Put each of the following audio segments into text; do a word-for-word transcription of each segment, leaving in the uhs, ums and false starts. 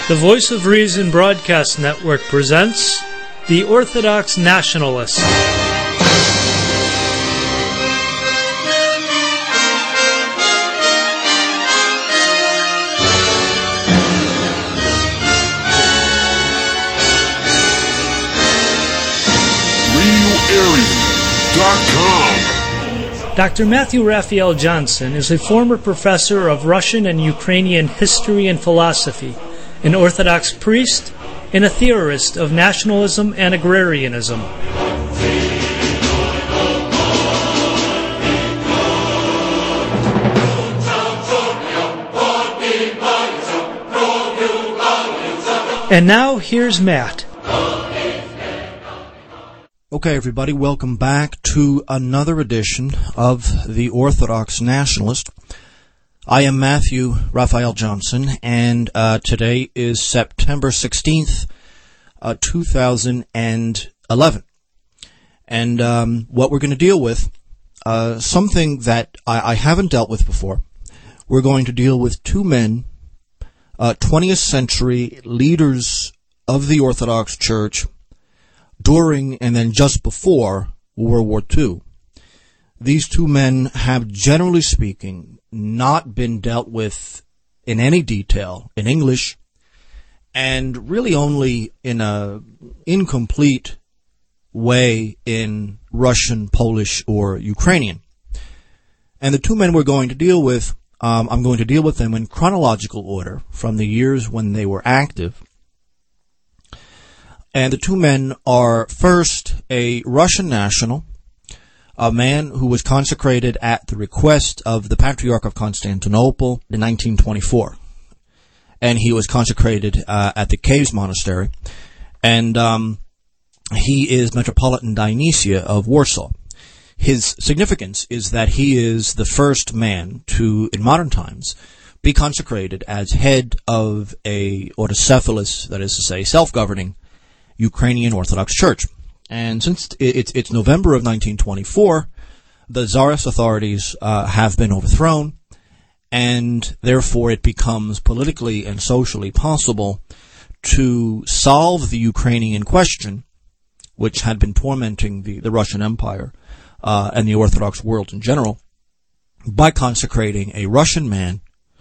The Voice of Reason Broadcast Network presents The Orthodox Nationalist. real aryan dot com Doctor Matthew Raphael Johnson is a former professor of Russian and Ukrainian history and philosophy, an Orthodox priest, and a theorist of nationalism and agrarianism. And now, here's Matt. Okay, everybody, welcome back to another edition of The Orthodox Nationalist. I am Matthew Raphael Johnson, and uh, today is September sixteenth, uh, two thousand eleven. And um, what we're going to deal with, uh, something that I, I haven't dealt with before. We're going to deal with two men, uh, twentieth century leaders of the Orthodox Church, during and then just before World War Two. These two men have, generally speaking, not been dealt with in any detail in English, and really only in a incomplete way in Russian, Polish, or Ukrainian. And the two men we're going to deal with, um, I'm going to deal with them in chronological order from the years when they were active. And the two men are, first, a Russian national, a man who was consecrated at the request of the Patriarch of Constantinople in nineteen twenty-four. And he was consecrated uh, at the Caves Monastery. And um, he is Metropolitan Dionysia of Warsaw. His significance is that he is the first man to, in modern times, be consecrated as head of a autocephalous, that is to say, self-governing Ukrainian Orthodox Church. And since it's it's November of nineteen twenty-four, the Tsarist authorities uh, have been overthrown, and therefore it becomes politically and socially possible to solve the Ukrainian question, which had been tormenting the, the Russian Empire uh, and the Orthodox world in general, by consecrating a Russian man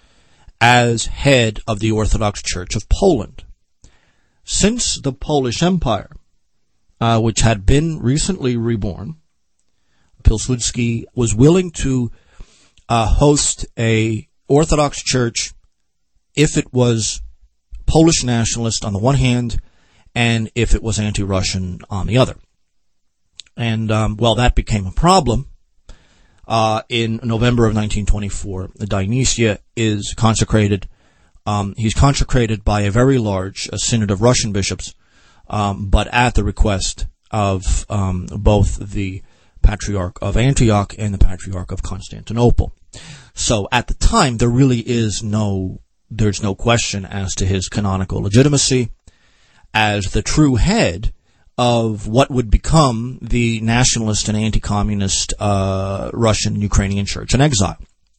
as head of the Orthodox Church of Poland. Since the Polish Empire, uh, which had been recently reborn, Pilsudski was willing to uh, host a Orthodox Church if it was Polish nationalist on the one hand, and if it was anti-Russian on the other. And, um, well, that became a problem. Uh, in November of nineteen twenty-four, Dionysia is consecrated. Um, he's consecrated by a very large uh, synod of Russian bishops, um, but at the request of um, both the Patriarch of Antioch and the Patriarch of Constantinople. So at the time, there really is no, there's no question as to his canonical legitimacy as the true head of what would become the nationalist and anti-communist uh, Russian Ukrainian Church in exile.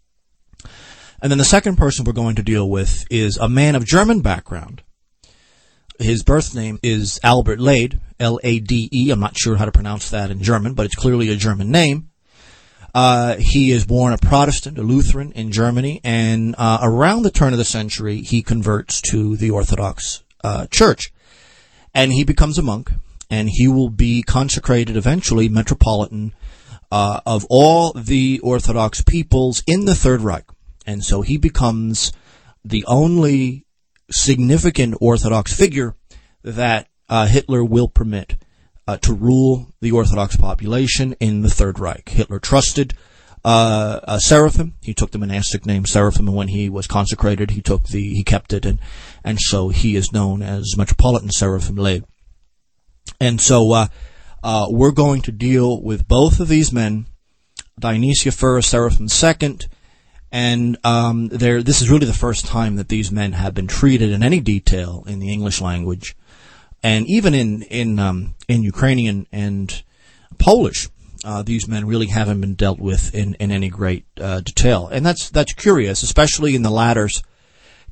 And then the second person we're going to deal with is a man of German background. His birth name is Albert Lade, L A D E. I'm not sure how to pronounce that in German, but it's clearly a German name. Uh, he is born a Protestant, a Lutheran in Germany, and uh, around the turn of the century, he converts to the Orthodox uh, Church. And he becomes a monk, and he will be consecrated eventually Metropolitan uh, of all the Orthodox peoples in the Third Reich. And so he becomes the only significant Orthodox figure that uh, Hitler will permit uh, to rule the Orthodox population in the Third Reich. Hitler trusted uh, uh, Seraphim. He took the monastic name Seraphim, and when he was consecrated, he took the he kept it, and and so he is known as Metropolitan Seraphim Lade. And so uh, uh, we're going to deal with both of these men, Dionysia first, Seraphim second. And um, there, this is really the first time that these men have been treated in any detail in the English language, and even in in um, in Ukrainian and Polish, uh, these men really haven't been dealt with in, in any great uh, detail. And that's that's curious, especially in the latter's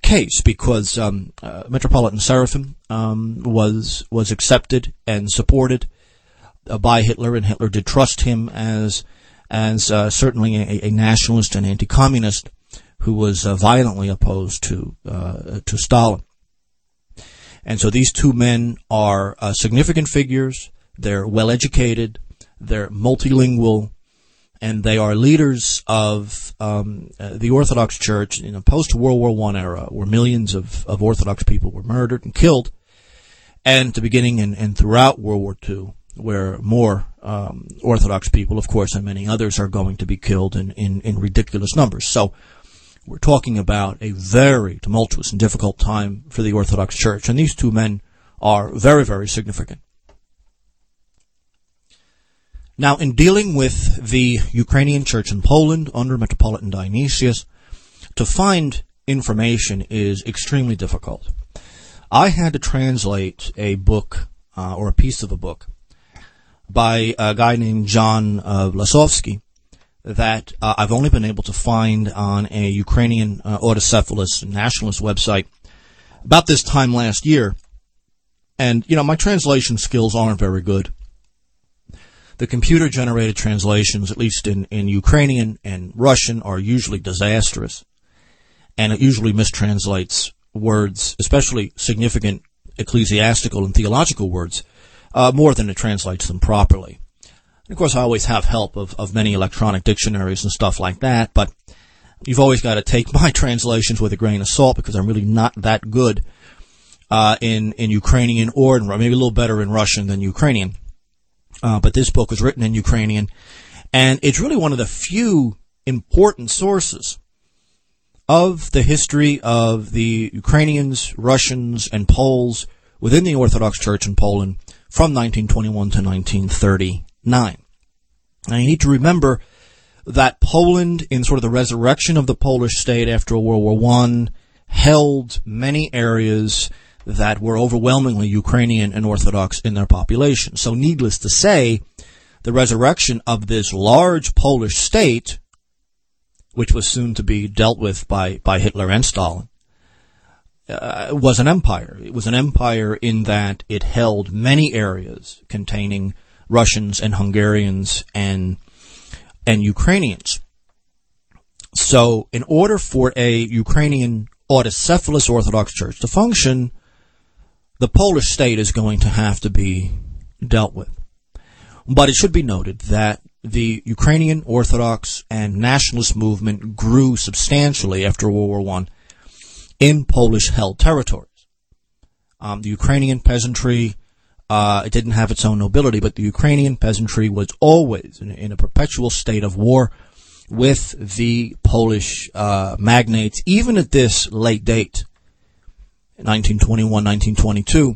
case because um, uh, Metropolitan Seraphim um, was was accepted and supported uh, by Hitler, and Hitler did trust him as as uh, certainly a, a nationalist and anti-communist who was uh, violently opposed to uh, to Stalin. And so these two men are uh, significant figures. They're well-educated, they're multilingual, and they are leaders of um, uh, the Orthodox Church in a post-World War One era where millions of, of Orthodox people were murdered and killed, and at the beginning and, and throughout World War Two, where more um, Orthodox people, of course, and many others are going to be killed in, in, in ridiculous numbers. So we're talking about a very tumultuous and difficult time for the Orthodox Church, and these two men are very, very significant. Now, in dealing with the Ukrainian Church in Poland under Metropolitan Dionysius, to find information is extremely difficult. I had to translate a book, uh, or a piece of a book, by a guy named John uh, Vlasovsky, that uh, I've only been able to find on a Ukrainian uh, autocephalous nationalist website about this time last year. And, you know, my translation skills aren't very good. The computer-generated translations, at least in, in Ukrainian and Russian, are usually disastrous. And it usually mistranslates words, especially significant ecclesiastical and theological words, uh, more than it translates them properly. And of course, I always have help of, of many electronic dictionaries and stuff like that, but you've always got to take my translations with a grain of salt because I'm really not that good uh, in, in Ukrainian or in, maybe a little better in Russian than Ukrainian. Uh, but this book was written in Ukrainian, and it's really one of the few important sources of the history of the Ukrainians, Russians, and Poles within the Orthodox Church in Poland from nineteen twenty-one to nineteen thirty-nine. Now, you need to remember that Poland, in sort of the resurrection of the Polish state after World War One, held many areas that were overwhelmingly Ukrainian and Orthodox in their population. So needless to say, the resurrection of this large Polish state, which was soon to be dealt with by, by Hitler and Stalin, uh, was an empire. It was an empire in that it held many areas containing Russians and Hungarians and, and Ukrainians. So in order for a Ukrainian autocephalous Orthodox Church to function, the Polish state is going to have to be dealt with. But it should be noted that the Ukrainian Orthodox and nationalist movement grew substantially after World War One in Polish-held territories. Um, the Ukrainian peasantry, uh, it didn't have its own nobility, but the Ukrainian peasantry was always in, in a perpetual state of war with the Polish uh, magnates, even at this late date. nineteen twenty-one, nineteen twenty-two,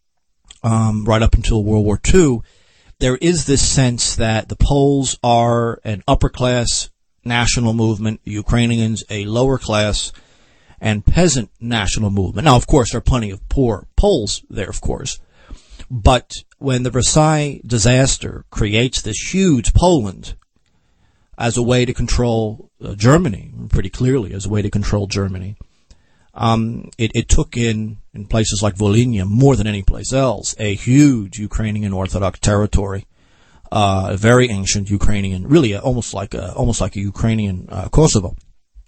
um, right up until World War Two, there is this sense that the Poles are an upper-class national movement, the Ukrainians a lower-class and peasant national movement. Now, of course, there are plenty of poor Poles there, of course, but when the Versailles disaster creates this huge Poland as a way to control uh, Germany, pretty clearly as a way to control Germany, Um, it, it took in, in places like Volhynia, more than any place else, a huge Ukrainian Orthodox territory, uh, a very ancient Ukrainian, really a, almost like a, almost like a Ukrainian uh, Kosovo.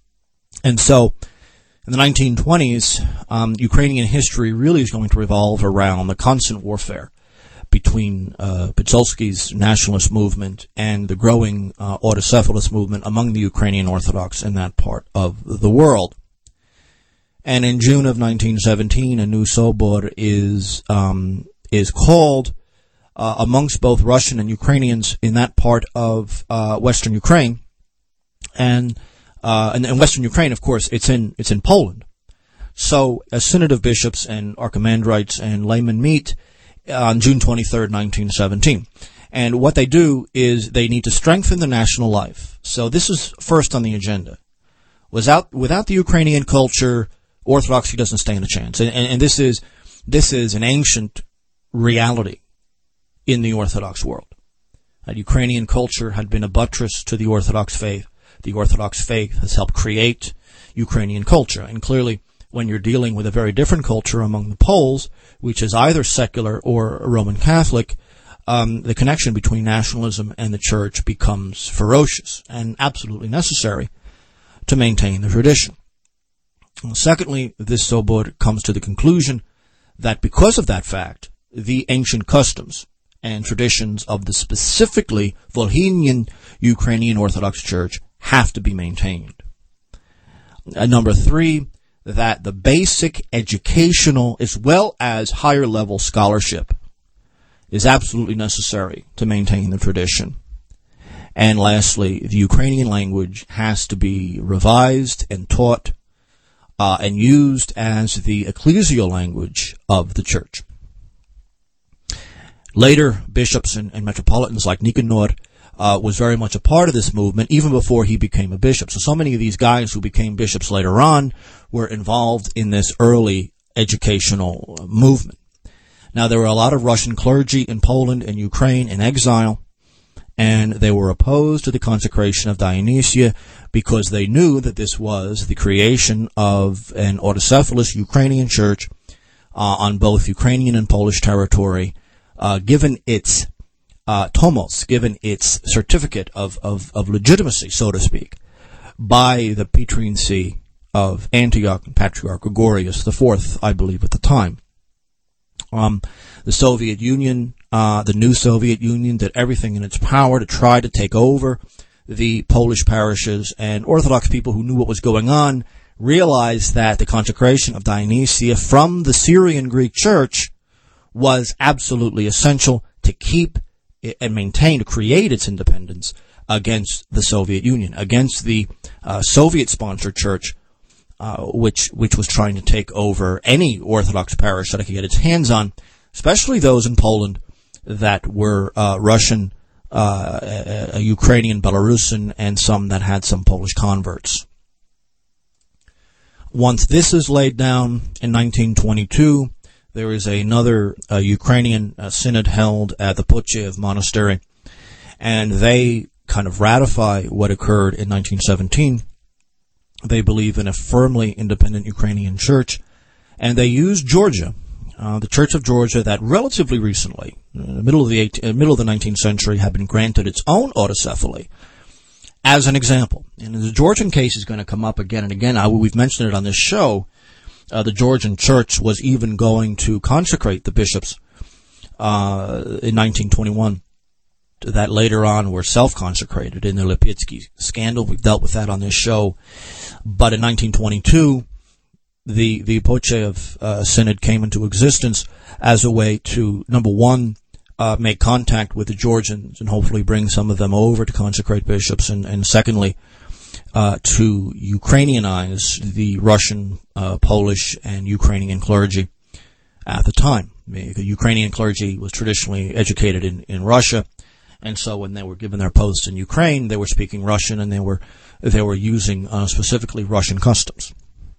And so, in the nineteen twenties, um, Ukrainian history really is going to revolve around the constant warfare between uh, Pilsudski's nationalist movement and the growing uh, autocephalous movement among the Ukrainian Orthodox in that part of the world. And in June of nineteen seventeen, a new Sobor is um, is called uh, amongst both Russian and Ukrainians in that part of uh, Western Ukraine, and, uh, and and Western Ukraine, of course, it's in it's in Poland. So a synod of bishops and archimandrites and laymen meet on June twenty-third, nineteen seventeen, and what they do is they need to strengthen the national life. So this is first on the agenda. Without without the Ukrainian culture, Orthodoxy doesn't stand a chance, and, and, and this is this is an ancient reality in the Orthodox world. Uh, Ukrainian culture had been a buttress to the Orthodox faith. The Orthodox faith has helped create Ukrainian culture, and clearly when you're dealing with a very different culture among the Poles, which is either secular or Roman Catholic, um, the connection between nationalism and the church becomes ferocious and absolutely necessary to maintain the tradition. Secondly, this Sobor comes to the conclusion that because of that fact, the ancient customs and traditions of the specifically Volhynian Ukrainian Orthodox Church have to be maintained. Uh, number three, that the basic educational as well as higher level scholarship is absolutely necessary to maintain the tradition. And lastly, the Ukrainian language has to be revised and taught uh, and used as the ecclesial language of the church. Later, bishops and, and metropolitans like Nicanor uh, was very much a part of this movement, even before he became a bishop. So, so many of these guys who became bishops later on were involved in this early educational movement. Now, there were a lot of Russian clergy in Poland and Ukraine in exile, and they were opposed to the consecration of Dionysia because they knew that this was the creation of an autocephalous Ukrainian church uh, on both Ukrainian and Polish territory, uh, given its uh, tomos, given its certificate of, of, of legitimacy, so to speak, by the Petrine See of Antioch and Patriarch Gregorius the Fourth, I believe, at the time. Um, the Soviet Union, uh, the new Soviet Union, did everything in its power to try to take over the Polish parishes, and Orthodox people who knew what was going on realized that the consecration of Dionysia from the Syrian Greek Church was absolutely essential to keep it and maintain, to create its independence against the Soviet Union, against the uh, Soviet-sponsored church, Uh, which which was trying to take over any Orthodox parish that it could get its hands on, especially those in Poland that were uh, Russian, uh, uh, Ukrainian, Belarusian, and some that had some Polish converts. Once this is laid down in nineteen twenty-two, there is another uh, Ukrainian uh, synod held at the Pochev Monastery, and they kind of ratify what occurred in nineteen seventeen. They believe in a firmly independent Ukrainian church, and they use Georgia, uh, the Church of Georgia, that relatively recently, in the middle of the eighteenth, middle of the nineteenth century, had been granted its own autocephaly, as an example. And the Georgian case is going to come up again and again. I, we've mentioned it on this show. Uh, the Georgian church was even going to consecrate the bishops uh, in nineteen twenty-one. That later on were self-consecrated in the Lipitsky scandal. We've dealt with that on this show. But in nineteen twenty-two, the, the Pochev uh, Synod came into existence as a way to, number one, uh, make contact with the Georgians and hopefully bring some of them over to consecrate bishops, and, and secondly, uh, to Ukrainianize the Russian, uh, Polish, and Ukrainian clergy at the time. The Ukrainian clergy was traditionally educated in, in Russia, and so when they were given their posts in Ukraine, they were speaking Russian, and they were they were using uh, specifically Russian customs.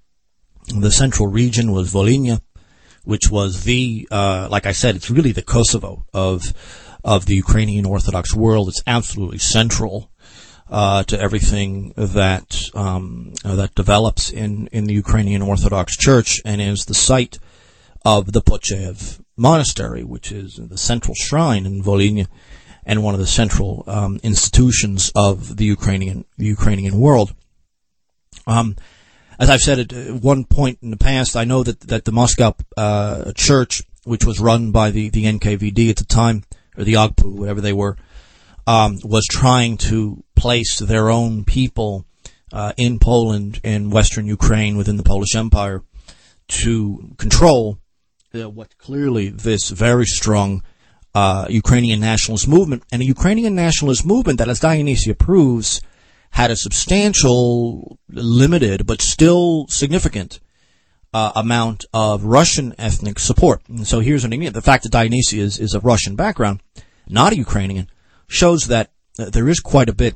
The central region was Volhynia, which was the, uh, like I said, it's really the Kosovo of of the Ukrainian Orthodox world. It's absolutely central uh, to everything that um, that develops in, in the Ukrainian Orthodox Church, and is the site of the Pochev Monastery, which is the central shrine in Volhynia, and one of the central um, institutions of the Ukrainian the Ukrainian world. Um, as I've said at one point in the past, I know that that the Moscow uh, church, which was run by the, the N K V D at the time, or the O G P U, whatever they were, um, was trying to place their own people uh, in Poland, in Western Ukraine, within the Polish Empire, to control uh, what clearly this very strong Uh, Ukrainian nationalist movement, and a Ukrainian nationalist movement that, as Dionysia proves, had a substantial, limited, but still significant uh, amount of Russian ethnic support. And so here's an idea. The fact that Dionysia is, is of Russian background, not a Ukrainian, shows that uh, there is quite a bit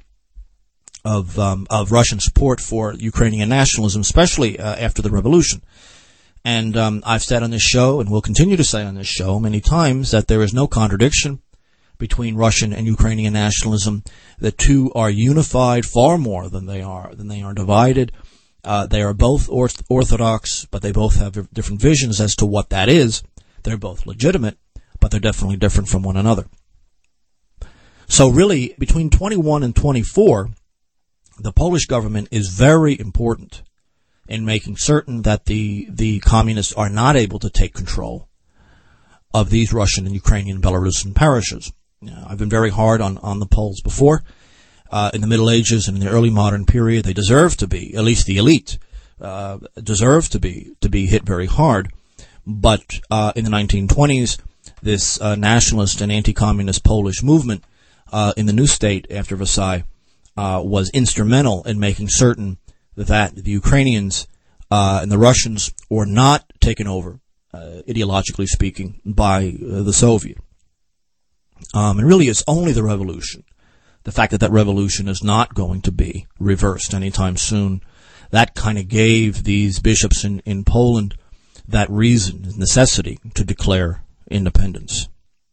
of, um, of Russian support for Ukrainian nationalism, especially uh, after the revolution. And um, I've said on this show, and will continue to say on this show many times, that there is no contradiction between Russian and Ukrainian nationalism. The two are unified far more than they are than they are divided. Uh, they are both orth- orthodox, but they both have different visions as to what that is. They're both legitimate, but they're definitely different from one another. So really, between twenty-one and twenty-four, the Polish government is very important in making certain that the, the communists are not able to take control of these Russian and Ukrainian Belarusian parishes. You know, I've been very hard on, on the Poles before. Uh, in the Middle Ages and in the early modern period, they deserve to be, at least the elite, uh, deserve to be, to be hit very hard. But, uh, in the nineteen twenties, this, uh, nationalist and anti-communist Polish movement, uh, in the new state after Versailles, uh, was instrumental in making certain that the Ukrainians, uh, and the Russians were not taken over, uh, ideologically speaking, by uh, the Soviet. Um, and really it's only the revolution, the fact that that revolution is not going to be reversed anytime soon, that kind of gave these bishops in, in Poland that reason, necessity to declare independence.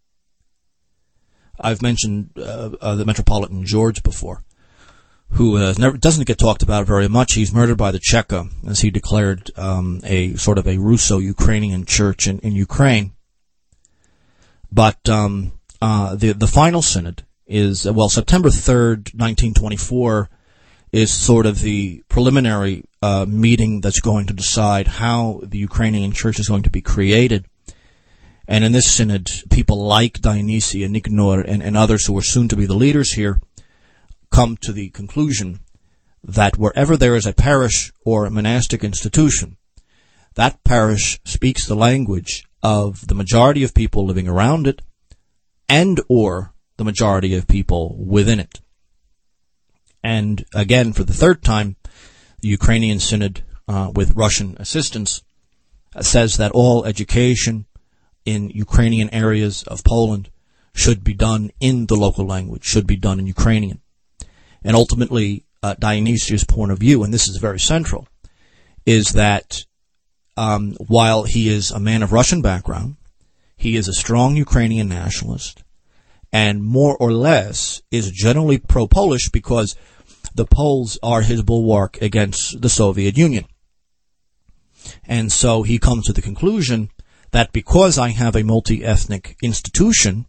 I've mentioned uh, uh, the Metropolitan George before, who uh, never, doesn't get talked about very much. He's murdered by the Cheka as he declared um, a sort of a Russo-Ukrainian church in, in Ukraine. But um, uh, the the final synod is, well, September third, nineteen twenty-four is sort of the preliminary uh, meeting that's going to decide how the Ukrainian church is going to be created. And in this synod, people like Dionysi and Nicanor and, and others who are soon to be the leaders here come to the conclusion that wherever there is a parish or a monastic institution, that parish speaks the language of the majority of people living around it and or the majority of people within it. And again, for the third time, the Ukrainian Synod, uh, with Russian assistance, uh, says that all education in Ukrainian areas of Poland should be done in the local language, should be done in Ukrainian. And ultimately, uh, Dionysius' point of view, and this is very central, is that um, while he is a man of Russian background, he is a strong Ukrainian nationalist, and more or less is generally pro-Polish because the Poles are his bulwark against the Soviet Union. And so he comes to the conclusion that because I have a multi-ethnic institution,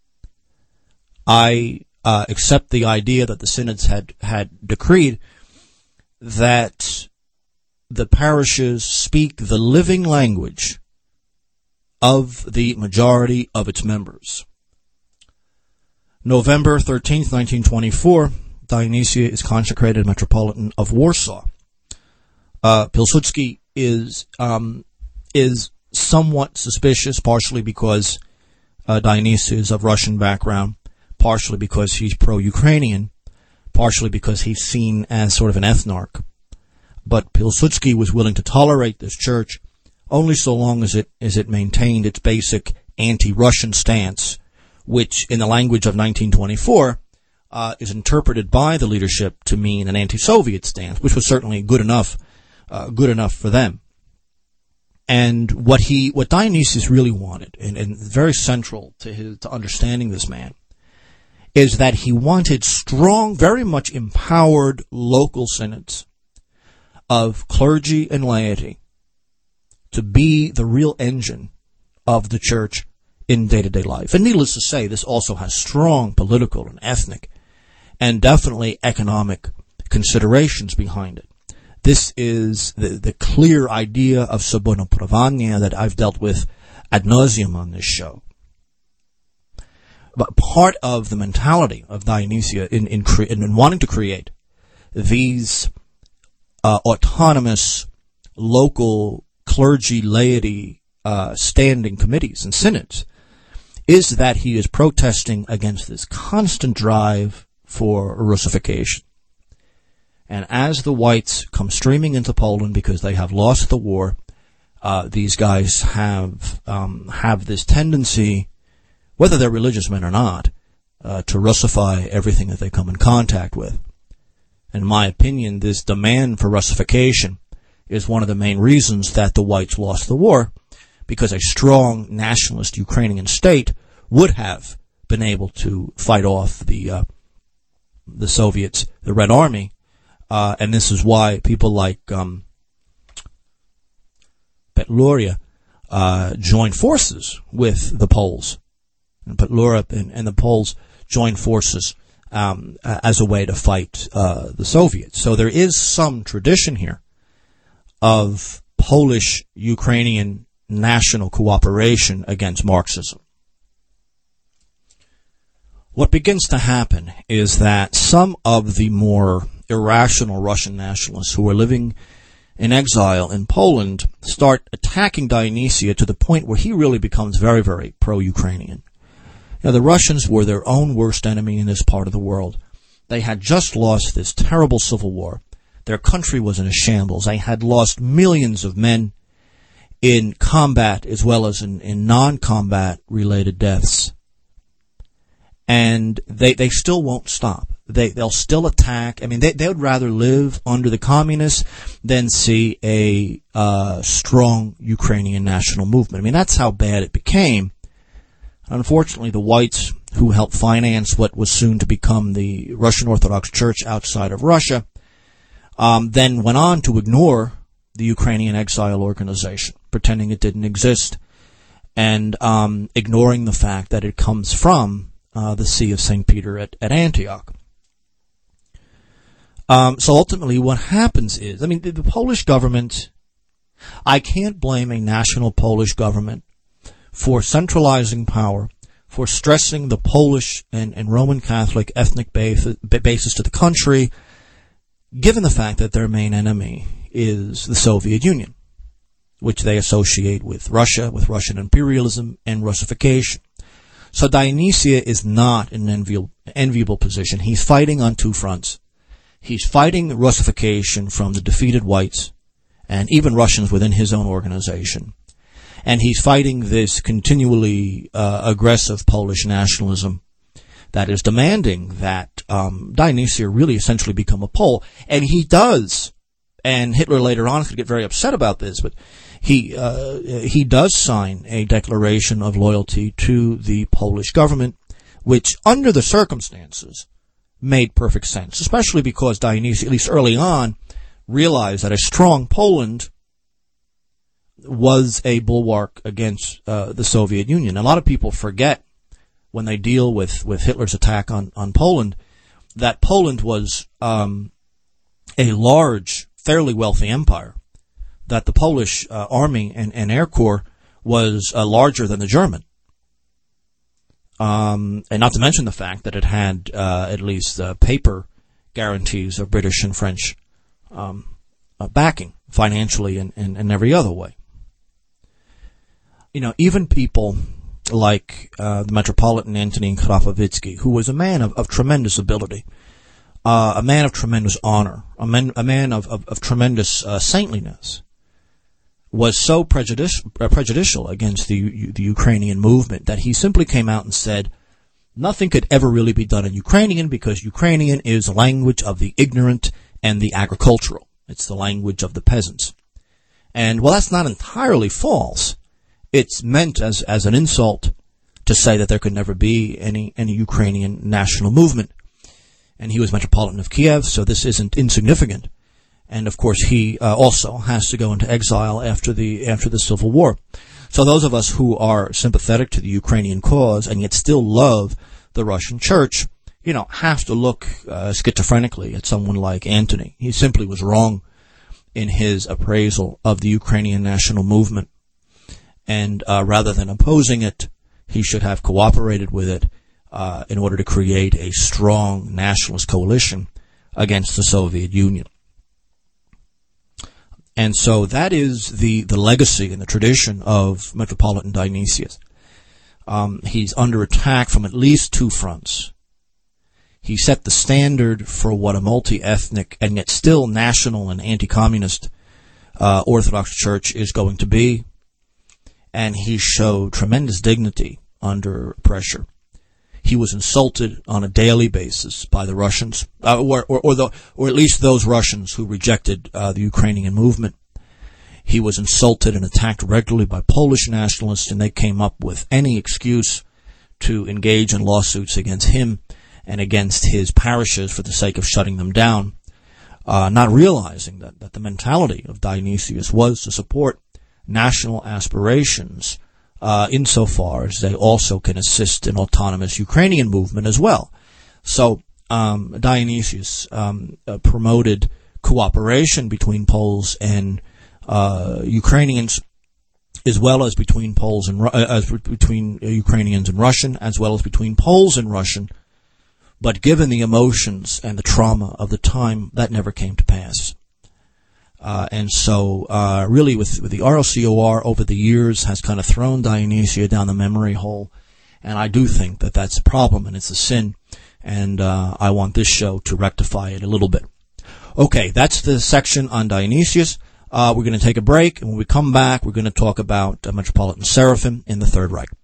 I uh, accept the idea that the synods had, had decreed that the parishes speak the living language of the majority of its members. November thirteenth, nineteen twenty-four, Dionysia is consecrated Metropolitan of Warsaw. Uh, Pilsudski is um, is somewhat suspicious, partially because uh, Dionysia is of Russian background, partially because he's pro-Ukrainian, partially because he's seen as sort of an ethnarch. But Pilsudski was willing to tolerate this church only so long as it as it maintained its basic anti-Russian stance, which, in the language of nineteen twenty-four, uh, is interpreted by the leadership to mean an anti-Soviet stance, which was certainly good enough, uh, good enough for them. And what he, what Dionysius really wanted, and, and very central to his, to understanding this man, is that he wanted strong, very much empowered local synods of clergy and laity to be the real engine of the church in day-to-day life. And needless to say, this also has strong political and ethnic and definitely economic considerations behind it. This is the, the clear idea of Sobornopravanie that I've dealt with ad nauseum on this show. But part of the mentality of Dionysia in, in, cre- in wanting to create these uh, autonomous local clergy laity uh, standing committees and synods is that he is protesting against this constant drive for Russification. And as the whites come streaming into Poland because they have lost the war, uh, these guys have um, have this tendency, whether they're religious men or not, uh, to Russify everything that they come in contact with. And in my opinion, this demand for Russification is one of the main reasons that the whites lost the war, because a strong nationalist Ukrainian state would have been able to fight off the uh, the Soviets, the Red Army, Uh, and this is why people like um, Petliura uh, joined forces with the Poles. And Petliura and, and the Poles joined forces um, as a way to fight uh, the Soviets. So there is some tradition here of Polish-Ukrainian national cooperation against Marxism. What begins to happen is that some of the more irrational Russian nationalists who are living in exile in Poland start attacking Dionysia to the point where he really becomes very, very pro-Ukrainian. Now, the Russians were their own worst enemy in this part of the world. They had just lost this terrible civil war. Their country was in a shambles. They had lost millions of men in combat as well as in, in non-combat related deaths. And they, they still won't stop. They, they'll still attack. I mean, they, they would rather live under the communists than see a uh, strong Ukrainian national movement. I mean, that's how bad it became. Unfortunately, the whites who helped finance what was soon to become the Russian Orthodox Church outside of Russia um, then went on to ignore the Ukrainian Exile Organization, pretending it didn't exist, and um, ignoring the fact that it comes from uh, the See of Saint Peter at, at Antioch. Um, so ultimately what happens is, I mean, the, the Polish government, I can't blame a national Polish government for centralizing power, for stressing the Polish and, and Roman Catholic ethnic basis, basis to the country, given the fact that their main enemy is the Soviet Union, which they associate with Russia, with Russian imperialism and Russification. So Dionysia is not in an enviable, enviable position. He's fighting on two fronts. He's fighting Russification from the defeated whites and even Russians within his own organization. And he's fighting this continually uh, aggressive Polish nationalism that is demanding that um, Dionysia really essentially become a Pole. And he does. And Hitler later on could get very upset about this, but he uh, he does sign a declaration of loyalty to the Polish government, which under the circumstances made perfect sense, especially because Dionysia, at least early on, realized that a strong Poland was a bulwark against uh, the Soviet Union. A lot of people forget when they deal with, with Hitler's attack on, on Poland that Poland was um, a large, fairly wealthy empire, that the Polish uh, army and, and air corps was uh, larger than the German. Um, and not to mention the fact that it had uh, at least uh, paper guarantees of British and French um, uh, backing, financially and, and, and every other way. You know, even people like uh, the Metropolitan Antonin Khrapowicki, who was a man of, of tremendous ability, uh, a man of tremendous honor, a man, a man of, of, of tremendous uh, saintliness, was so prejudici- uh, prejudicial against the, the Ukrainian movement that he simply came out and said nothing could ever really be done in Ukrainian because Ukrainian is the language of the ignorant and the agricultural. It's the language of the peasants. And, well, that's not entirely false. It's meant as, as an insult to say that there could never be any, any Ukrainian national movement. And he was Metropolitan of Kiev, so this isn't insignificant. And of course he uh, also has to go into exile after the, after the Civil War. So those of us who are sympathetic to the Ukrainian cause and yet still love the Russian church, you know, have to look uh, schizophrenically at someone like Antony. He simply was wrong in his appraisal of the Ukrainian national movement. And uh, rather than opposing it, he should have cooperated with it uh, in order to create a strong nationalist coalition against the Soviet Union. And so that is the, the legacy and the tradition of Metropolitan Dionysius. Um, he's under attack from at least two fronts. He set the standard for what a multi-ethnic and yet still national and anti-communist uh, Orthodox Church is going to be. And he showed tremendous dignity under pressure. He was insulted on a daily basis by the Russians, uh, or, or, or, the, or at least those Russians who rejected uh, the Ukrainian movement. He was insulted and attacked regularly by Polish nationalists, and they came up with any excuse to engage in lawsuits against him and against his parishes for the sake of shutting them down. uh, not realizing that, that the mentality of Dionysius was to support national aspirations, uh, insofar as they also can assist an autonomous Ukrainian movement as well. So, um, Dionysius, um, uh, promoted cooperation between Poles and, uh, Ukrainians, as well as between Poles and, uh, as between Ukrainians and Russian, as well as between Poles and Russian. But given the emotions and the trauma of the time, that never came to pass. Uh, and so, uh, really with, with the R O C O R over the years has kind of thrown Dionysia down the memory hole. And I do think that that's a problem and it's a sin. And, uh, I want this show to rectify it a little bit. Okay, that's the section on Dionysius. Uh, we're going to take a break, and when we come back, we're going to talk about uh, Metropolitan Seraphim in the Third Reich.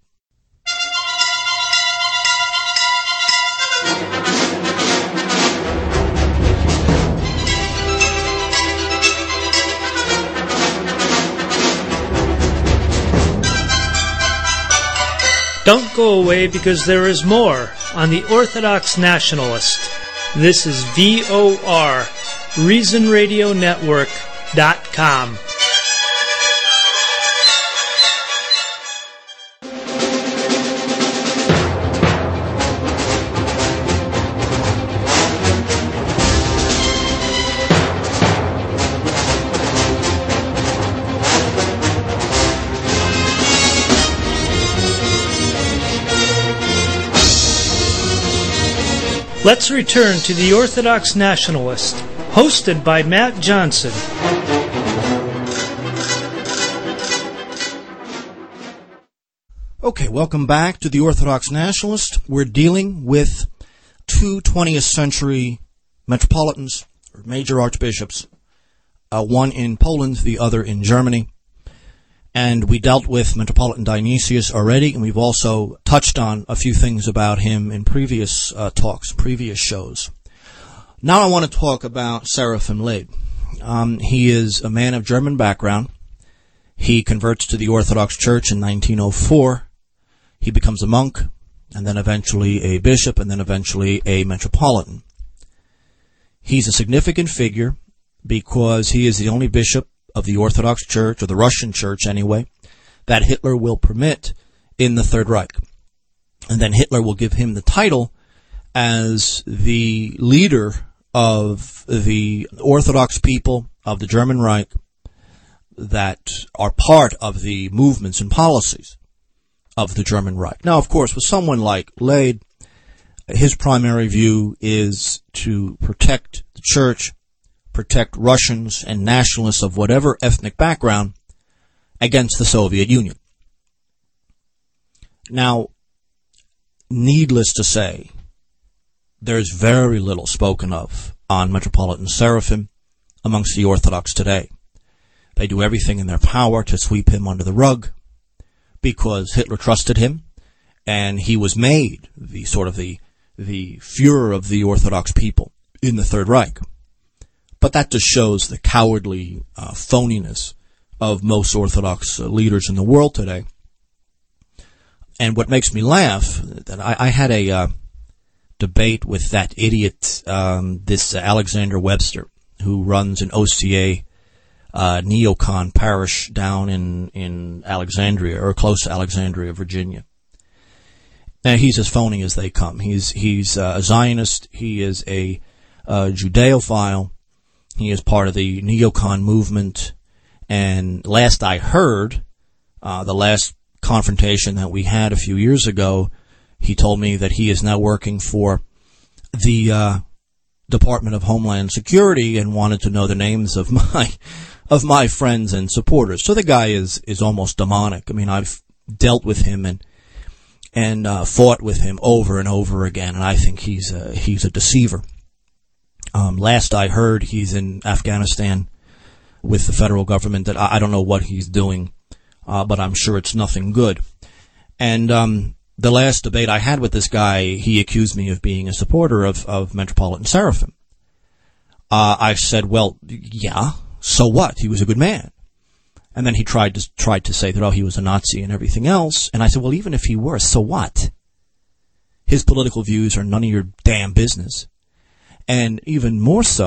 Don't go away, because there is more on the Orthodox Nationalist. This is V O R, Reason Radio Network dot com. Let's return to the Orthodox Nationalist, hosted by Matt Johnson. Okay, welcome back to the Orthodox Nationalist. We're dealing with two twentieth century metropolitans, or major archbishops, uh, one in Poland, the other in Germany. And we dealt with Metropolitan Dionysius already, and we've also touched on a few things about him in previous uh, talks, previous shows. Now I want to talk about Seraphim Lade. Um, he is a man of German background. He converts to the Orthodox Church in nineteen oh four. He becomes a monk, and then eventually a bishop, and then eventually a metropolitan. He's a significant figure because he is the only bishop of the Orthodox Church, or the Russian Church anyway, that Hitler will permit in the Third Reich. And then Hitler will give him the title as the leader of the Orthodox people of the German Reich that are part of the movements and policies of the German Reich. Now, of course, with someone like Lade, his primary view is to protect the Church, protect Russians and nationalists of whatever ethnic background against the Soviet Union. Now, needless to say, there's very little spoken of on Metropolitan Seraphim amongst the Orthodox today. They do everything in their power to sweep him under the rug because Hitler trusted him, and he was made the sort of the the Führer of the Orthodox people in the Third Reich. But that just shows the cowardly uh, phoniness of most Orthodox uh, leaders in the world today. And what makes me laugh, that I, I had a uh, debate with that idiot, um, this uh, Alexander Webster, who runs an O C A uh, neocon parish down in, in Alexandria, or close to Alexandria, Virginia. And he's as phony as they come. He's he's uh, a Zionist. He is a uh, Judeophile. He is part of the neocon movement, and last I heard, uh, the last confrontation that we had a few years ago, he told me that he is now working for the uh, Department of Homeland Security and wanted to know the names of my of my friends and supporters. So the guy is is almost demonic. I mean, I've dealt with him and and uh, fought with him over and over again, and I think he's a, he's a deceiver. Um, last I heard, he's in Afghanistan with the federal government. That I, I don't know what he's doing, uh, but I'm sure it's nothing good. And um, the last debate I had with this guy, he accused me of being a supporter of, of Metropolitan Seraphim. Uh, I said, well, yeah, so what? He was a good man. And then he tried to tried to say that, oh, he was a Nazi and everything else. And I said, well, even if he were, so what? His political views are none of your damn business. And even more so,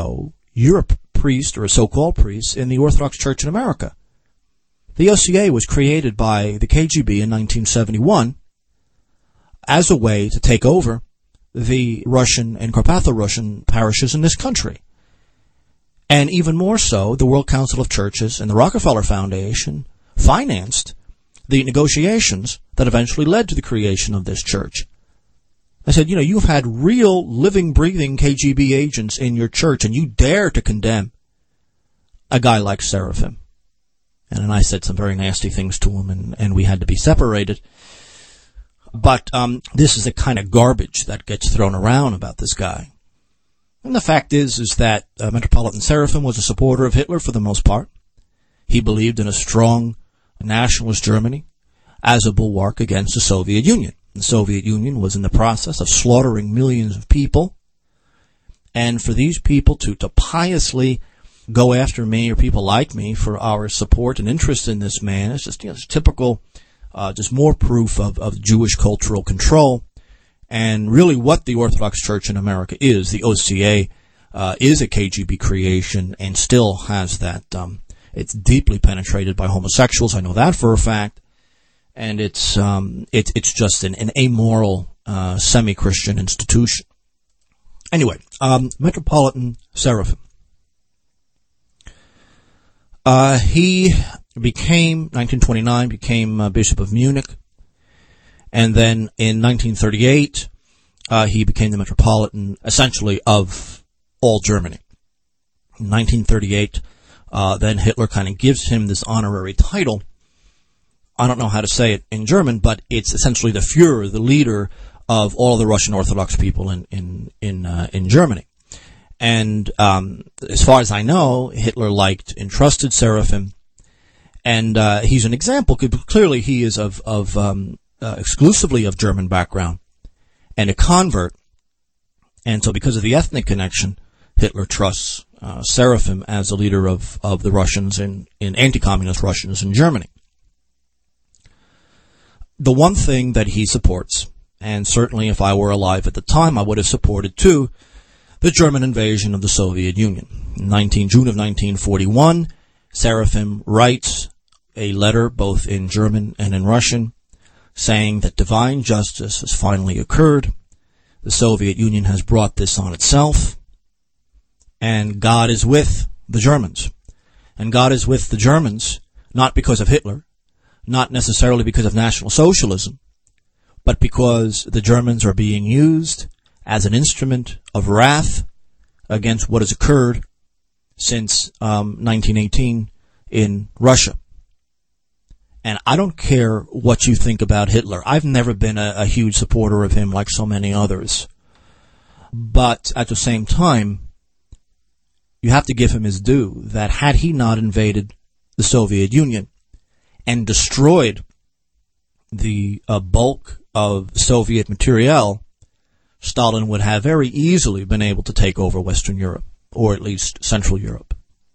you're a priest or a so-called priest in the Orthodox Church in America. The O C A was created by the K G B in nineteen seventy-one as a way to take over the Russian and Carpatho-Russian parishes in this country. And even more so, the World Council of Churches and the Rockefeller Foundation financed the negotiations that eventually led to the creation of this church. I said, you know, you've had real living, breathing K G B agents in your church, and you dare to condemn a guy like Seraphim. And then I said some very nasty things to him, and, and we had to be separated. But um, this is the kind of garbage that gets thrown around about this guy. And the fact is, is that uh, Metropolitan Seraphim was a supporter of Hitler for the most part. He believed in a strong nationalist Germany as a bulwark against the Soviet Union. The Soviet Union was in the process of slaughtering millions of people. And for these people to, to piously go after me or people like me for our support and interest in this man, it's just, you know, it's typical, uh, just more proof of, of Jewish cultural control. And really what the Orthodox Church in America is, the O C A, uh, is a K G B creation and still has that, um, it's deeply penetrated by homosexuals. I know that for a fact. And it's, um, it, it's just an, an amoral, uh, semi-Christian institution. Anyway, um, Metropolitan Seraphim. Uh, he became, nineteen twenty-nine, became uh, Bishop of Munich. And then in nineteen thirty-eight, uh, he became the Metropolitan, essentially, of all Germany. In nineteen thirty-eight, uh, then Hitler kind of gives him this honorary title. I don't know how to say it in German, but it's essentially the Führer, the leader of all of the Russian Orthodox people in, in, in, uh, in Germany. And, um, as far as I know, Hitler liked and trusted Seraphim. And, uh, he's an example. Clearly he is of, of, um, Uh, exclusively of German background and a convert. And so because of the ethnic connection, Hitler trusts uh, Seraphim as a leader of, of the Russians in, in anti-communist Russians in Germany. The one thing that he supports, and certainly if I were alive at the time, I would have supported too, the German invasion of the Soviet Union. In June of nineteen forty-one, Seraphim writes a letter both in German and in Russian, saying that divine justice has finally occurred. The Soviet Union has brought this on itself. And God is with the Germans. And God is with the Germans, not because of Hitler, not necessarily because of National Socialism, but because the Germans are being used as an instrument of wrath against what has occurred since um, nineteen eighteen in Russia. And I don't care what you think about Hitler. I've never been a, a huge supporter of him like so many others. But at the same time, you have to give him his due that had he not invaded the Soviet Union and destroyed the uh, bulk of Soviet materiel, Stalin would have very easily been able to take over Western Europe, or at least Central Europe.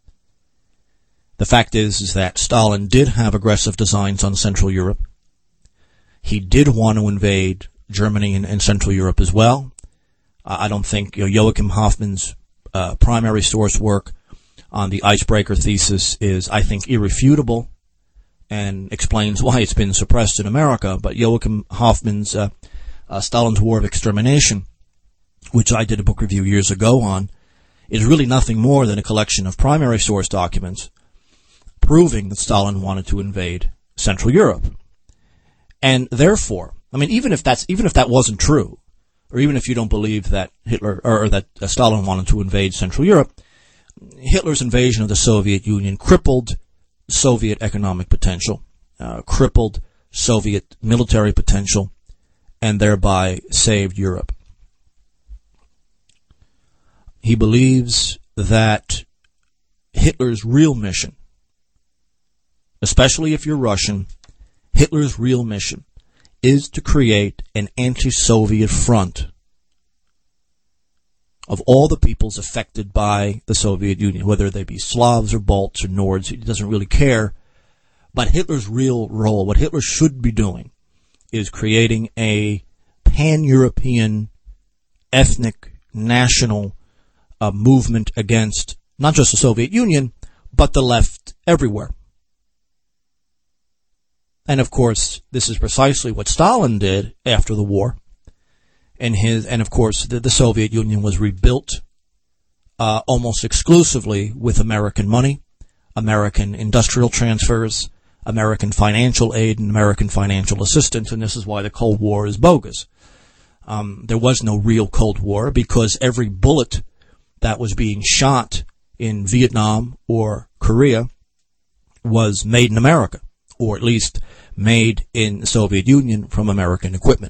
The fact is, is that Stalin did have aggressive designs on Central Europe. He did want to invade Germany and, and Central Europe as well. Uh, I don't think, you know, Joachim Hoffman's uh, primary source work on the icebreaker thesis is, I think, irrefutable and explains why it's been suppressed in America. But Joachim Hoffman's uh, uh, Stalin's War of Extermination, which I did a book review years ago on, is really nothing more than a collection of primary source documents proving that Stalin wanted to invade Central Europe. And therefore, I mean, even if that's, even if that wasn't true, or even if you don't believe that Hitler, or, or that uh, Stalin wanted to invade Central Europe, Hitler's invasion of the Soviet Union crippled Soviet economic potential, uh, crippled Soviet military potential, and thereby saved Europe. He believes that Hitler's real mission, especially if you're Russian, Hitler's real mission is to create an anti-Soviet front of all the peoples affected by the Soviet Union, whether they be Slavs or Balts or Nords, he doesn't really care. But Hitler's real role, what Hitler should be doing, is creating a pan-European, ethnic, national uh, movement against not just the Soviet Union, but the left everywhere. And of course, this is precisely what Stalin did after the war. And his, and of course, the, the Soviet Union was rebuilt uh, almost exclusively with American money, American industrial transfers, American financial aid, and American financial assistance. And this is why the Cold War is bogus. Um, there was no real Cold War because every bullet that was being shot in Vietnam or Korea was made in America, or at least made in the Soviet Union from American equipment.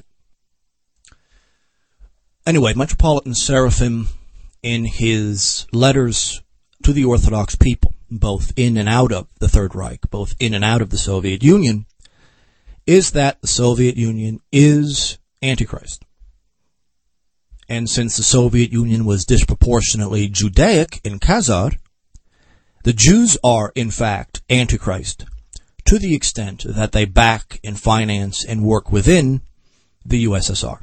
Anyway, Metropolitan Seraphim, in his letters to the Orthodox people, both in and out of the Third Reich, both in and out of the Soviet Union, is that the Soviet Union is Antichrist. And since the Soviet Union was disproportionately Judaic in Khazar, the Jews are, in fact, Antichrist, to the extent that they back and finance and work within the U S S R.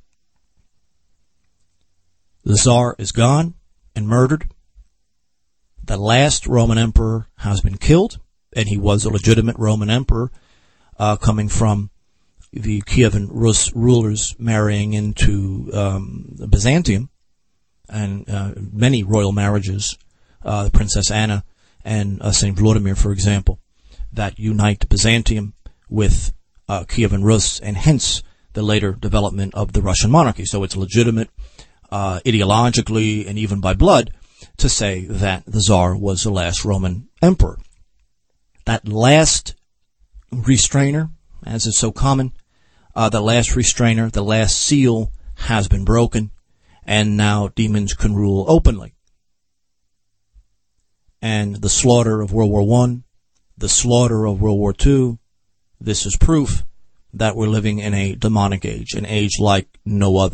The Tsar is gone and murdered. The last Roman emperor has been killed, and he was a legitimate Roman emperor, uh, coming from the Kievan Rus rulers marrying into um, Byzantium, and uh, many royal marriages, uh, Princess Anna and uh, Saint Vladimir, for example, that unite Byzantium with uh, Kievan Rus, and hence the later development of the Russian monarchy. So it's legitimate, uh, ideologically and even by blood, to say that the Tsar was the last Roman emperor. That last restrainer, as is so common, uh, the last restrainer, the last seal has been broken, and now demons can rule openly. And the slaughter of World War One, the slaughter of World War Two, this is proof that we're living in a demonic age, an age like no other.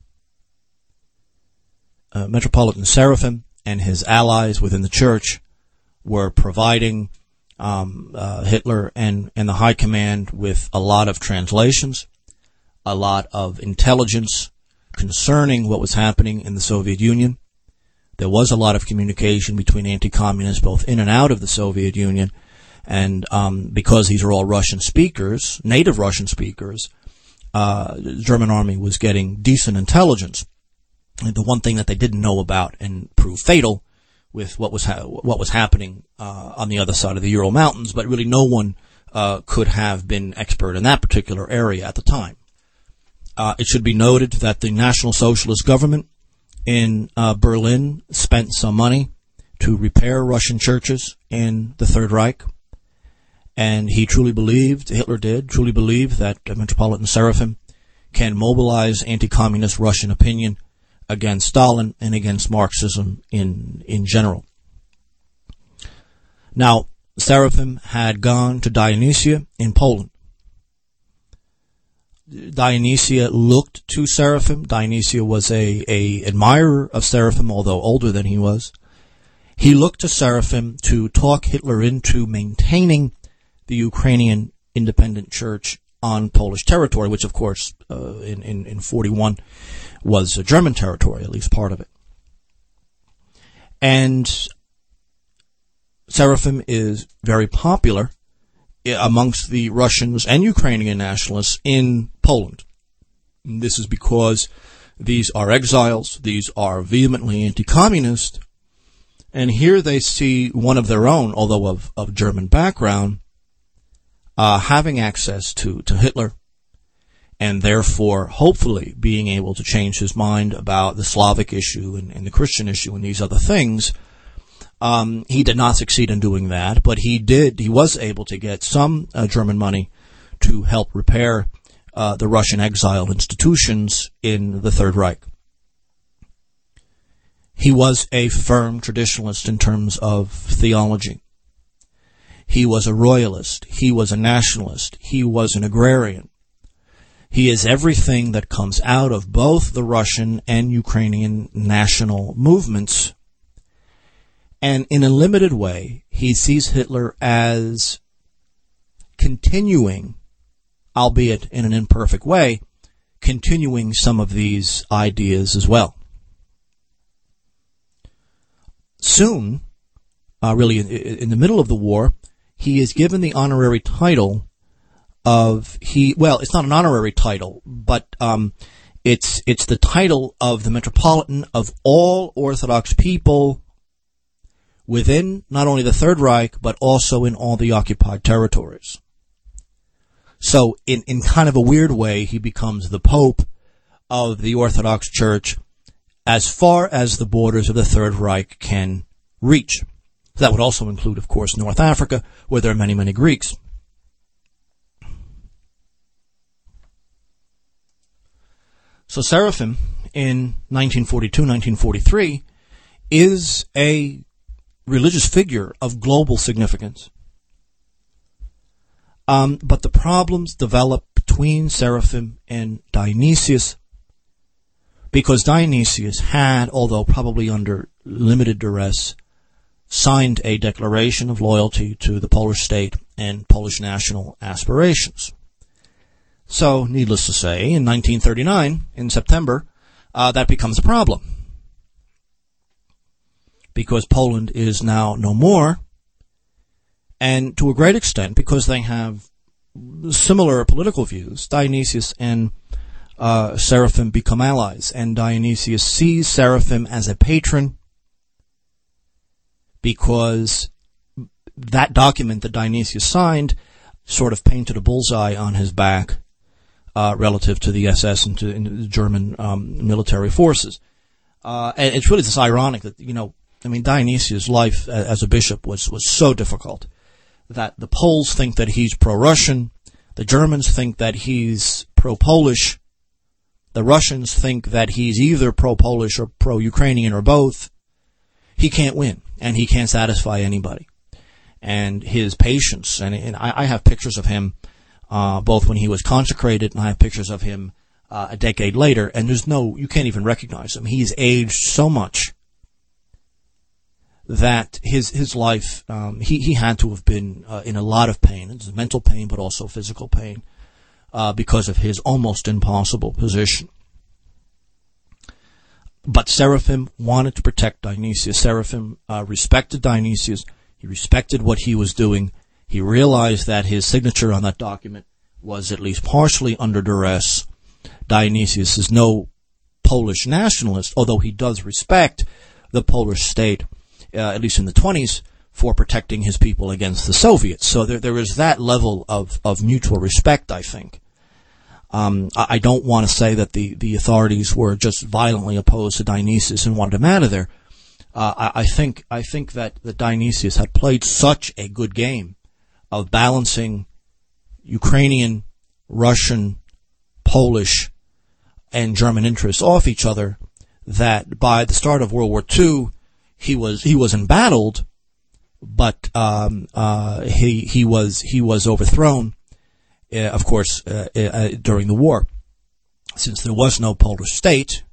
Uh, Metropolitan Seraphim and his allies within the church were providing um, uh, Hitler and, and the High Command with a lot of translations, a lot of intelligence concerning what was happening in the Soviet Union. There was a lot of communication between anti-communists both in and out of the Soviet Union, and um, because these are all Russian speakers, native Russian speakers, uh, the German army was getting decent intelligence. And the one thing that they didn't know about and proved fatal with what was ha what was happening uh, on the other side of the Ural Mountains, but really no one uh, could have been expert in that particular area at the time. Uh, it should be noted that the National Socialist government in uh, Berlin spent some money to repair Russian churches in the Third Reich, and he truly believed, Hitler did, truly believed that uh, Metropolitan Seraphim can mobilize anti-communist Russian opinion against Stalin and against Marxism in in general. Now, Seraphim had gone to Dionysia in Poland. Dionysia looked to Seraphim. Dionysia was a, a admirer of Seraphim, although older than he was. He looked to Seraphim to talk Hitler into maintaining the Ukrainian independent church on Polish territory, which, of course, uh, in, in, in forty-one was a German territory, at least part of it. And Seraphim is very popular amongst the Russians and Ukrainian nationalists in Poland. And this is because these are exiles, these are vehemently anti-communist, and here they see one of their own, although of, of German background, uh, having access to, to Hitler, and therefore hopefully being able to change his mind about the Slavic issue and, and the Christian issue and these other things. Um, he did not succeed in doing that, but he did, he was able to get some uh, German money to help repair uh, the Russian exile institutions in the Third Reich. He was a firm traditionalist in terms of theology. He was a royalist. He was a nationalist. He was an agrarian. He is everything that comes out of both the Russian and Ukrainian national movements. And in a limited way, he sees Hitler as continuing, albeit in an imperfect way, continuing some of these ideas as well. soon, uh, really in, in the middle of the war, he is given the honorary title of he. Well, it's not an honorary title, but um, it's it's the title of the Metropolitan of all Orthodox people within not only the Third Reich but also in all the occupied territories. So, in in kind of a weird way, he becomes the Pope of the Orthodox Church as far as the borders of the Third Reich can reach. That would also include, of course, North Africa, where there are many, many Greeks. So Seraphim, in nineteen forty-two, nineteen forty-three, is a religious figure of global significance. Um, but the problems develop between Seraphim and Dionysius, because Dionysius had, although probably under limited duress, signed a declaration of loyalty to the Polish state and Polish national aspirations. So, needless to say, in nineteen thirty-nine, in September, uh, that becomes a problem. Because Poland is now no more, and to a great extent, because they have similar political views, Dionysius and uh, Seraphim become allies, and Dionysius sees Seraphim as a patron because that document that Dionysius signed sort of painted a bullseye on his back uh, relative to the S S and to, and to the German um, military forces. Uh, and it's really just ironic that, you know, I mean, Dionysius' life as a bishop was, was so difficult that the Poles think that he's pro-Russian, the Germans think that he's pro-Polish, the Russians think that he's either pro-Polish or pro-Ukrainian or both. He can't win, and he can't satisfy anybody. And his patience, and, and I, I have pictures of him, uh, both when he was consecrated, and I have pictures of him uh, a decade later, and there's no, you can't even recognize him. He's aged so much that his his life, um, he, he had to have been uh, in a lot of pain. It's mental pain, but also physical pain, uh, because of his almost impossible position. But Seraphim wanted to protect Dionysius. Seraphim uh, respected Dionysius. He respected what he was doing. He realized that his signature on that document was at least partially under duress. Dionysius is no Polish nationalist, although he does respect the Polish state, uh, at least in the twenties, for protecting his people against the Soviets. So there, there is that level of, of mutual respect, I think. Um, I, I don't want to say that the, the authorities were just violently opposed to Dionysius and wanted him out of there. Uh, I, I think I think that, that Dionysius had played such a good game of balancing Ukrainian, Russian, Polish, and German interests off each other that by the start of World War Two, he was he was embattled, but um, uh, he he was he was overthrown, uh, of course, uh, uh, during the war, since there was no Polish state.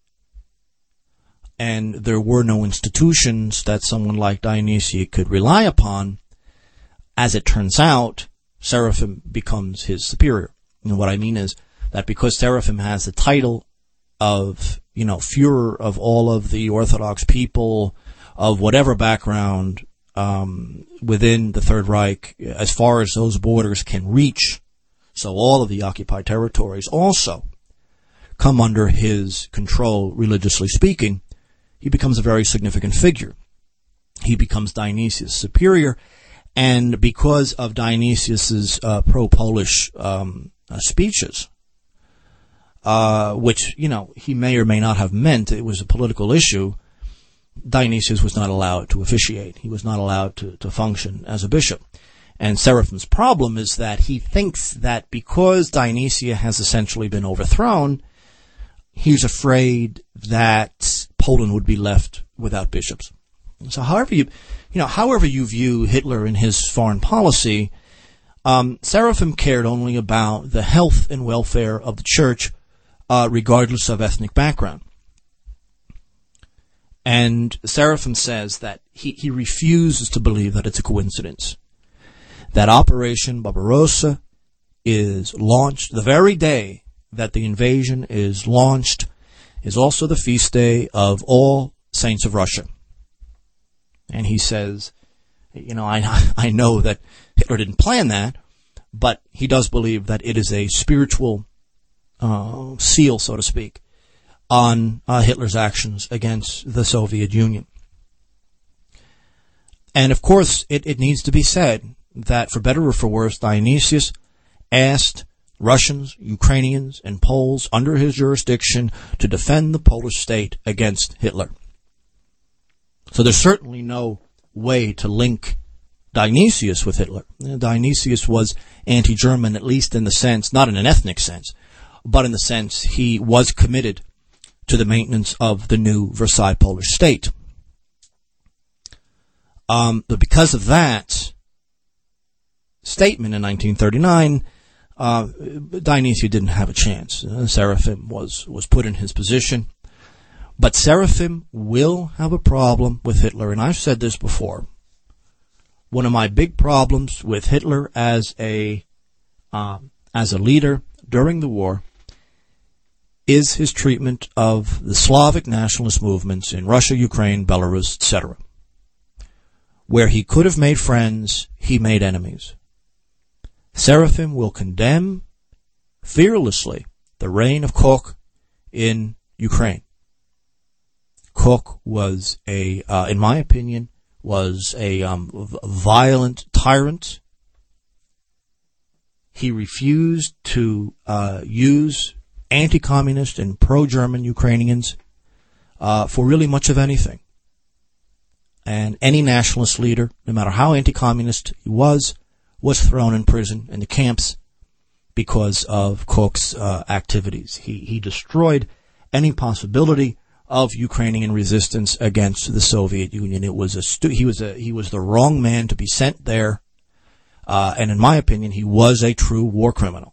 And there were no institutions that someone like Dionysius could rely upon. As it turns out, Seraphim becomes his superior. And what I mean is that because Seraphim has the title of, you know, Führer of all of the Orthodox people of whatever background um, within the Third Reich, as far as those borders can reach, so all of the occupied territories also come under his control, religiously speaking, he becomes a very significant figure. He becomes Dionysius' superior, and because of Dionysius's uh, pro-Polish um, uh, speeches, uh, which, you know, he may or may not have meant it was a political issue, Dionysius was not allowed to officiate. He was not allowed to, to function as a bishop. And Seraphim's problem is that he thinks that because Dionysius has essentially been overthrown, he's afraid that Poland would be left without bishops. So however you, you know, however you view Hitler and his foreign policy, um, Seraphim cared only about the health and welfare of the church, uh, regardless of ethnic background. And Seraphim says that he, he refuses to believe that it's a coincidence, that Operation Barbarossa is launched the very day that the invasion is launched, is also the feast day of all saints of Russia. And he says, you know, I, I know that Hitler didn't plan that, but he does believe that it is a spiritual uh, seal, so to speak, on uh, Hitler's actions against the Soviet Union. And of course, it, it needs to be said that for better or for worse, Dionysius asked Russians, Ukrainians, and Poles under his jurisdiction to defend the Polish state against Hitler. So there's certainly no way to link Dionysius with Hitler. Dionysius was anti-German, at least in the sense, not in an ethnic sense, but in the sense he was committed to the maintenance of the new Versailles Polish state. Um, but because of that statement in nineteen thirty-nine, uh, Dionysius didn't have a chance. Uh, Seraphim was, was put in his position. But Seraphim will have a problem with Hitler, and I've said this before. One of my big problems with Hitler as a um, as a leader during the war is his treatment of the Slavic nationalist movements in Russia, Ukraine, Belarus, et cetera. Where he could have made friends, he made enemies. Seraphim will condemn fearlessly the reign of Koch in Ukraine. Koch was a, uh, in my opinion, was a um, violent tyrant. He refused to uh, use anti-communist and pro-German Ukrainians uh, for really much of anything. And any nationalist leader, no matter how anti-communist he was, was thrown in prison in the camps because of Koch's uh, activities. He he destroyed any possibility of Ukrainian resistance against the Soviet Union. It was a stu- he was a he was the wrong man to be sent there, uh, and in my opinion, he was a true war criminal.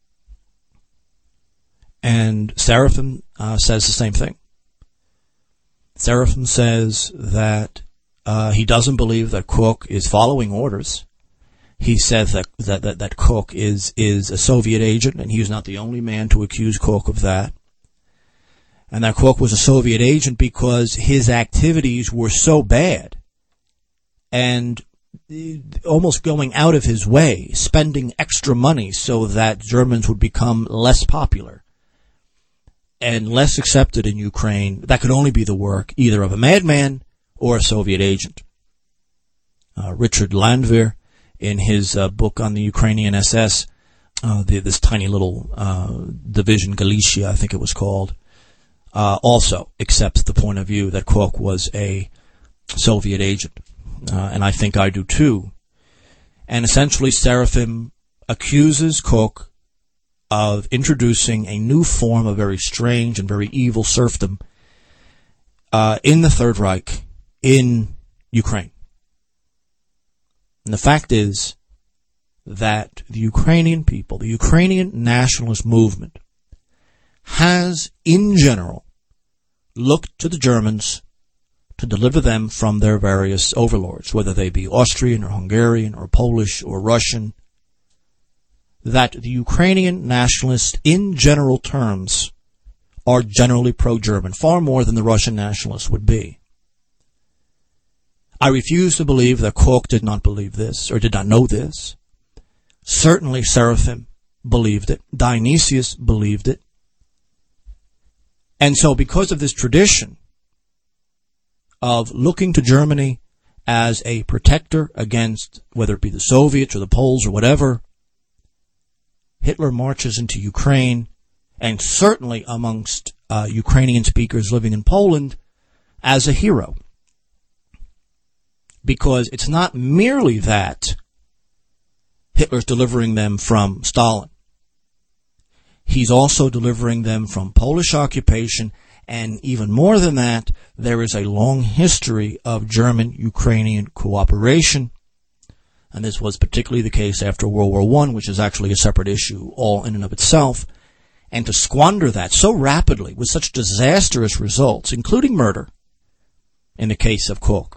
And Seraphim uh, says the same thing. Seraphim says that uh, he doesn't believe that Koch is following orders. He says that that that, that Koch is is a Soviet agent, and he is not the only man to accuse Koch of that. And that Koch was a Soviet agent because his activities were so bad and almost going out of his way, spending extra money so that Germans would become less popular and less accepted in Ukraine. That could only be the work either of a madman or a Soviet agent. Uh, Richard Landwehr, in his uh, book on the Ukrainian S S, uh, the, this tiny little uh, division, Galicia, I think it was called, Uh, also accepts the point of view that Koch was a Soviet agent, uh, and I think I do too. And essentially, Seraphim accuses Koch of introducing a new form of very strange and very evil serfdom uh, in the Third Reich in Ukraine. And the fact is that the Ukrainian people, the Ukrainian nationalist movement, has, in general, looked to the Germans to deliver them from their various overlords, whether they be Austrian or Hungarian or Polish or Russian, that the Ukrainian nationalists, in general terms, are generally pro-German, far more than the Russian nationalists would be. I refuse to believe that Koch did not believe this, or did not know this. Certainly Seraphim believed it. Dionysius believed it. And so because of this tradition of looking to Germany as a protector against, whether it be the Soviets or the Poles or whatever, Hitler marches into Ukraine, and certainly amongst uh, Ukrainian speakers living in Poland, as a hero. Because it's not merely that Hitler's delivering them from Stalin. He's also delivering them from Polish occupation, and even more than that, there is a long history of German-Ukrainian cooperation, and this was particularly the case after World War One, which is actually a separate issue all in and of itself, and to squander that so rapidly with such disastrous results, including murder, in the case of Koch.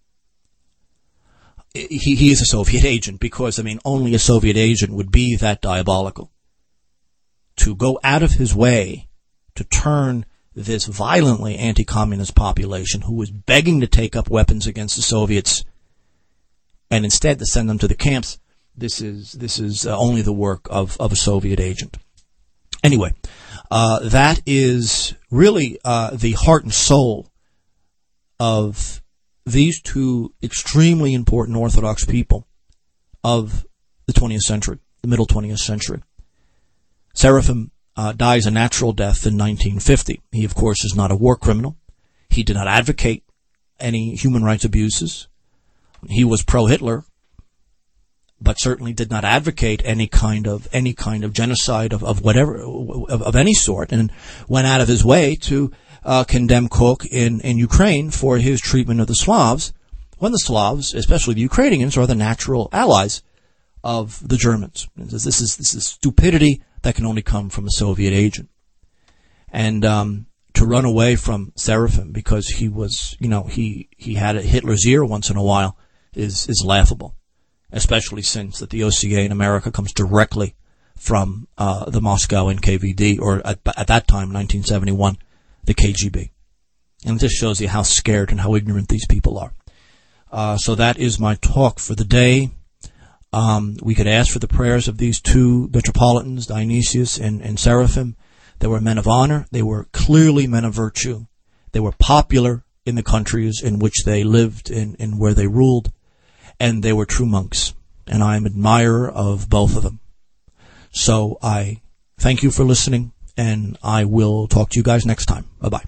He, he is a Soviet agent because, I mean, only a Soviet agent would be that diabolical. To go out of his way to turn this violently anti-communist population who was begging to take up weapons against the Soviets and instead to send them to the camps. This is this is uh, only the work of, of a Soviet agent. Anyway, uh, that is really uh, the heart and soul of these two extremely important Orthodox people of the twentieth century, the middle twentieth century. Seraphim uh, dies a natural death in nineteen fifty. He, of course, is not a war criminal. He did not advocate any human rights abuses. He was pro-Hitler, but certainly did not advocate any kind of any kind of genocide of, of whatever of, of any sort, and went out of his way to uh, condemn Koch in, in Ukraine for his treatment of the Slavs, when the Slavs, especially the Ukrainians, are the natural allies of the Germans. This is this is stupidity that can only come from a Soviet agent. And um, to run away from Seraphim because he was, you know, he he had a Hitler's ear once in a while is is laughable. Especially since that the O C A in America comes directly from uh, the Moscow N K V D, or at, at that time, nineteen seventy-one, the K G B. And this shows you how scared and how ignorant these people are. Uh, so that is my talk for the day. Um, we could ask for the prayers of these two Metropolitans, Dionysius and, and Seraphim. They were men of honor. They were clearly men of virtue. They were popular in the countries in which they lived and, and where they ruled. And they were true monks, and I am an admirer of both of them. So I thank you for listening, and I will talk to you guys next time. Bye-bye.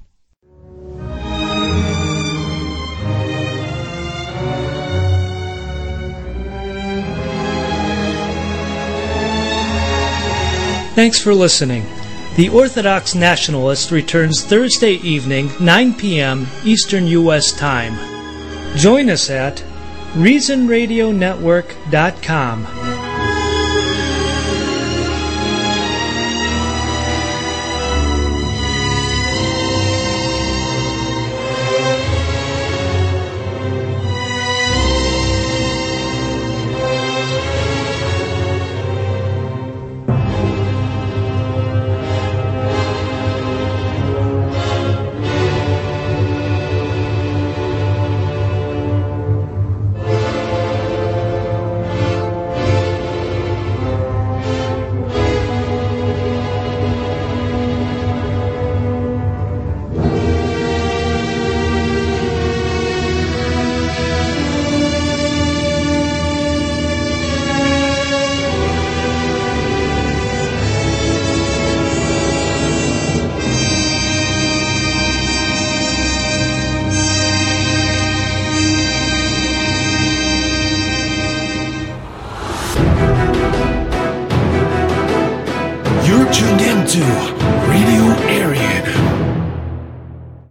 Thanks for listening. The Orthodox Nationalist returns Thursday evening, nine p.m. Eastern U S time. Join us at reason radio network dot com. You're tuned into Radio Aryan.